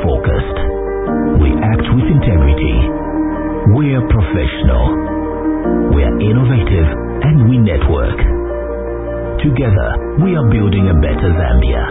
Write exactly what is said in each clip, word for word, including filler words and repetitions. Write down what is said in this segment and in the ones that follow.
focused. We act with integrity. We're professional. We're innovative and we network. Together, we are building a better Zambia.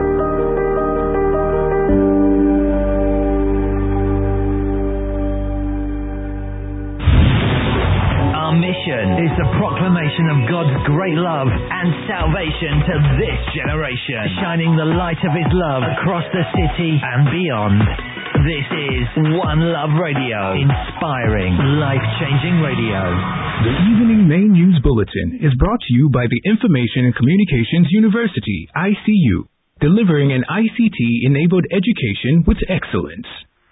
Our mission is the proclamation of God's great love and salvation to this generation, shining the light of His love across the city and beyond. This is One Love Radio, inspiring, life-changing radio. The Evening Main News Bulletin is brought to you by the Information and Communications University, I C U, delivering an I C T-enabled education with excellence.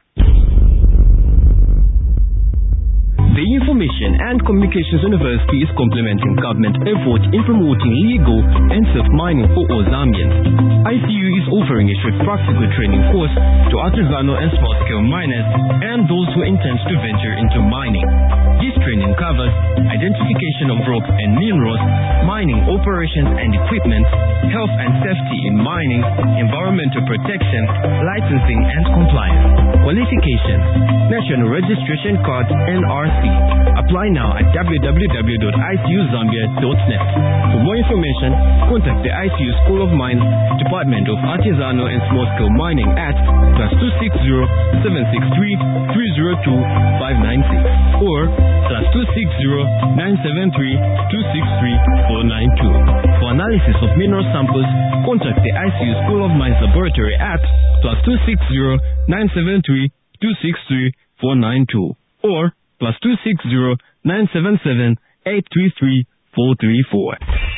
The Information and Communications University is complementing government efforts in promoting legal and safe mining for all Zambians. I C U is offering a short practical training course to artisanal and small-scale miners and those who intend to venture into mining. This training covers identification of rocks and minerals, mining operations and equipment, health and safety in mining, environmental protection, licensing and compliance, qualifications, national registration card, N R C. Apply now at w w w dot i c u zambia dot net. For more information, contact the I C U School of Mines, Department of Artisanal and Small-Scale Mining at plus two six zero, seven six three, three zero two, five nine six or plus two six zero, nine seven three, two six three, four nine two. For analysis of mineral samples, contact the I C U School of Mines Laboratory at plus two six zero, nine seven three, two six three, four nine two or plus two six zero, nine seven seven, eight three three, four three four.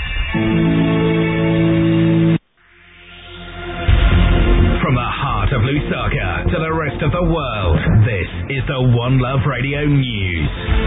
From the heart of Lusaka to the rest of the world, this is the One Love Radio News.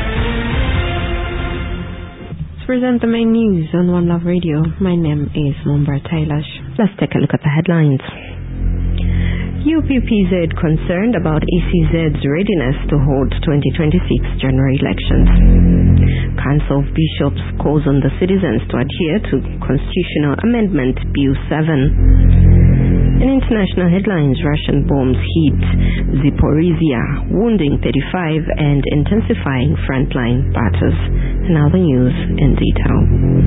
To present the main news on One Love Radio, my name is Mumbar Tailash. Let's take a look at the headlines. U P P Z concerned about E C Z's readiness to hold twenty twenty-six general elections. Council of Bishops calls on the citizens to adhere to Constitutional Amendment Bill seven. In international headlines, Russian bombs hit Zaporizhia, wounding thirty-five and intensifying frontline battles. Now the news in detail.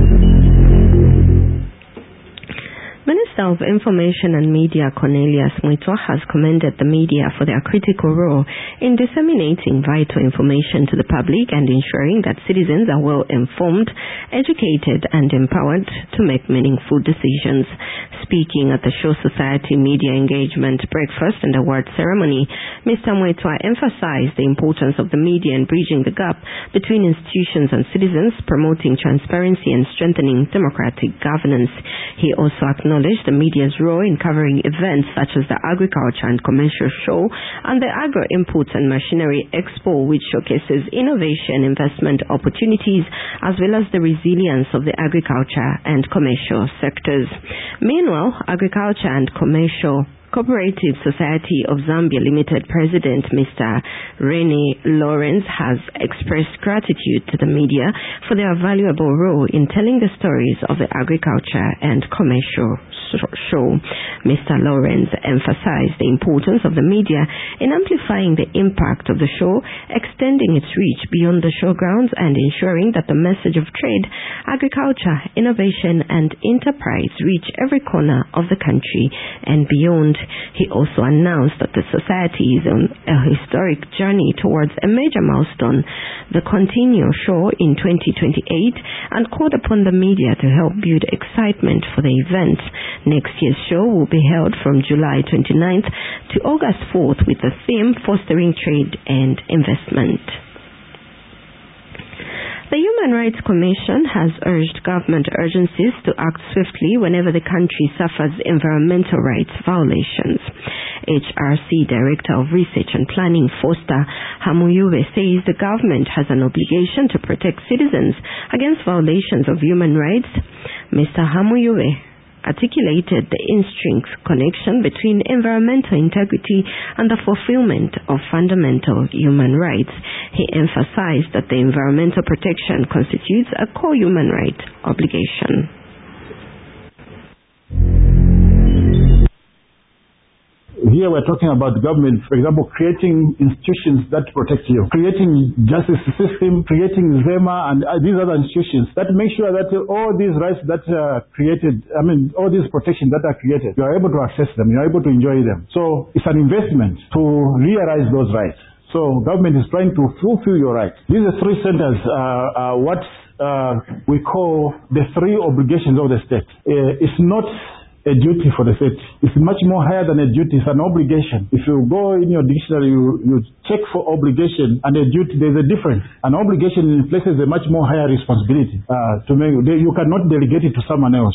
Minister of Information and Media Cornelius Mwitwa has commended the media for their critical role in disseminating vital information to the public and ensuring that citizens are well informed, educated and empowered to make meaningful decisions. Speaking at the Shaw Society Media Engagement Breakfast and Award Ceremony, Mister Mwitwa emphasized the importance of the media in bridging the gap between institutions and citizens, promoting transparency and strengthening democratic governance. He also acknowledged the media's role in covering events such as the Agriculture and Commercial Show and the Agro Inputs and Machinery Expo, which showcases innovation, investment opportunities, as well as the resilience of the agriculture and commercial sectors. Meanwhile, Agriculture and Commercial Cooperative Society of Zambia Limited President Mister Rene Lawrence has expressed gratitude to the media for their valuable role in telling the stories of the agriculture and commercial show. Mister Lawrence emphasized the importance of the media in amplifying the impact of the show, extending its reach beyond the showgrounds and ensuring that the message of trade, agriculture, innovation and enterprise reach every corner of the country and beyond. He also announced that the society is on a historic journey towards a major milestone, the Continuo Show in twenty twenty-eight, and called upon the media to help build excitement for the event. Next year's show will be held from July twenty-ninth to August fourth with the theme Fostering Trade and Investment. The Human Rights Commission has urged government agencies to act swiftly whenever the country suffers environmental rights violations. H R C Director of Research and Planning Foster Hamuyube says the government has an obligation to protect citizens against violations of human rights. Mister Hamuyube articulated the intrinsic connection between environmental integrity and the fulfillment of fundamental human rights. He emphasized that the environmental protection constitutes a core human right obligation. Here we're talking about the government, for example, creating institutions that protect you, creating justice system, creating ZEMA and uh, these other institutions that make sure that uh, all these rights that are created, I mean, all these protections that are created, you are able to access them, you are able to enjoy them. So it's an investment to realize those rights. So government is trying to fulfill your rights. These are three centers, uh, uh, what uh, we call the three obligations of the state. Uh, it's not a duty for the state. It's much more higher than a duty. It's an obligation. If you go in your dictionary, you, you check for obligation and a duty, there's a difference. An obligation places a much more higher responsibility. Uh, to make, you cannot delegate it to someone else.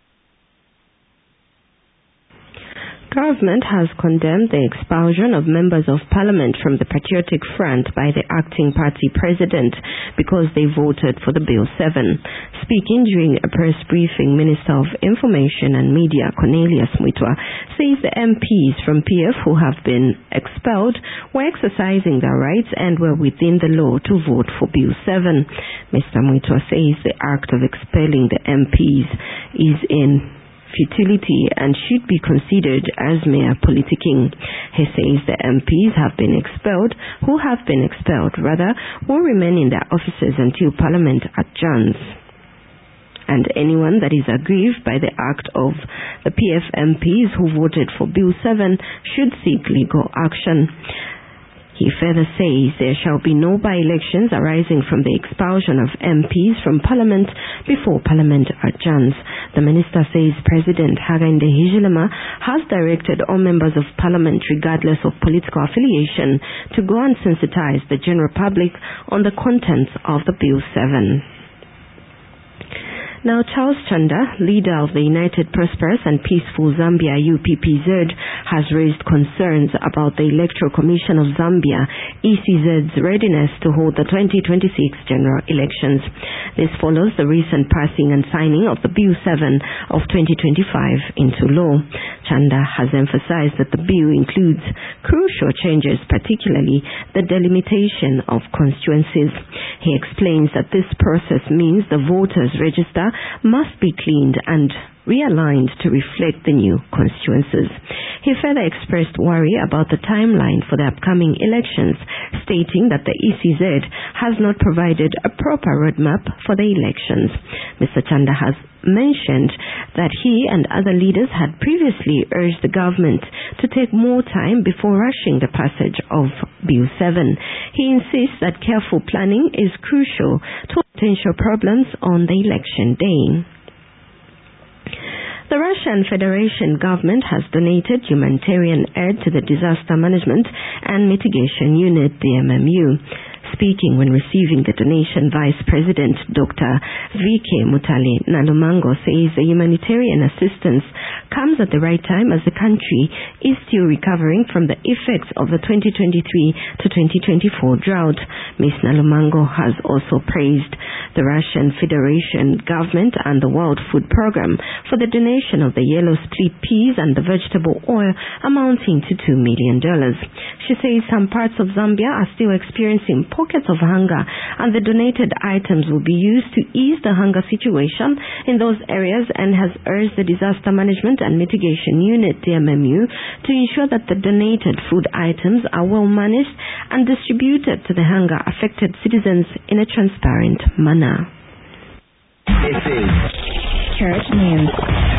Government has condemned the expulsion of members of parliament from the Patriotic Front by the acting party president because they voted for the Bill seven. Speaking during a press briefing, Minister of Information and Media Cornelius Mwitwa says the M Ps from P F who have been expelled were exercising their rights and were within the law to vote for Bill seven. Mister Mwitwa says the act of expelling the M Ps is in futility and should be considered as mere politicking. He says the M Ps have been expelled, who have been expelled rather, will remain in their offices until Parliament adjourns. And anyone that is aggrieved by the act of the P F M Ps who voted for Bill seven should seek legal action. He further says there shall be no by-elections arising from the expulsion of M Ps from Parliament before Parliament adjourns. The minister says President Hakainde Hichilema has directed all members of Parliament, regardless of political affiliation, to go and sensitize the general public on the contents of the Bill seven. Now, Charles Chanda, leader of the United Prosperous and Peaceful Zambia U P P Z, has raised concerns about the Electoral Commission of Zambia, E C Z's readiness to hold the twenty twenty-six general elections. This follows the recent passing and signing of the Bill seven of twenty twenty-five into law. Chanda has emphasized that the bill includes crucial changes, particularly the delimitation of constituencies. He explains that this process means the voters' register must be cleaned and realigned to reflect the new constituencies. He further expressed worry about the timeline for the upcoming elections, stating that the E C Z has not provided a proper roadmap for the elections. Mister Chanda has mentioned that he and other leaders had previously urged the government to take more time before rushing the passage of Bill seven. He insists that careful planning is crucial to potential problems on the election day. The Russian Federation government has donated humanitarian aid to the Disaster Management and Mitigation Unit, D M M U. Speaking when receiving the donation, Vice President Doctor V K Mutale Nalumango says the humanitarian assistance comes at the right time as the country is still recovering from the effects of the twenty twenty-three to twenty twenty-four drought. Miz Nalumango has also praised the Russian Federation government and the World Food Program for the donation of the yellow split peas and the vegetable oil amounting to two million dollars. She says some parts of Zambia are still experiencing pockets of hunger, and the donated items will be used to ease the hunger situation in those areas, and has urged the Disaster Management and Mitigation Unit, D M M U, to ensure that the donated food items are well managed and distributed to the hunger-affected citizens in a transparent manner. This is Church News.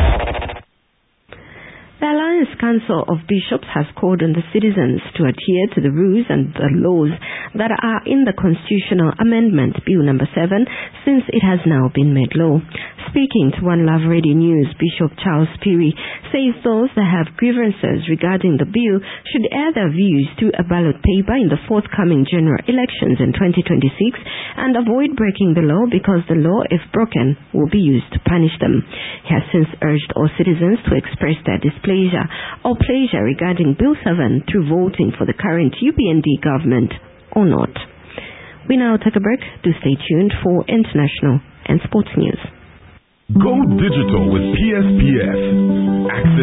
The Alliance Council of Bishops has called on the citizens to adhere to the rules and the laws that are in the Constitutional Amendment, Bill number seven, since it has now been made law. Speaking to One Love Radio News, Bishop Charles Phiri says those that have grievances regarding the bill should air their views to a ballot paper in the forthcoming general elections in twenty twenty-six and avoid breaking the law, because the law, if broken, will be used to punish them. He has since urged all citizens to express their displeasure or pleasure regarding Bill seven through voting for the current U P N D government or not. We now take a break. Do stay tuned for international and sports news. Go digital with P S P S. Access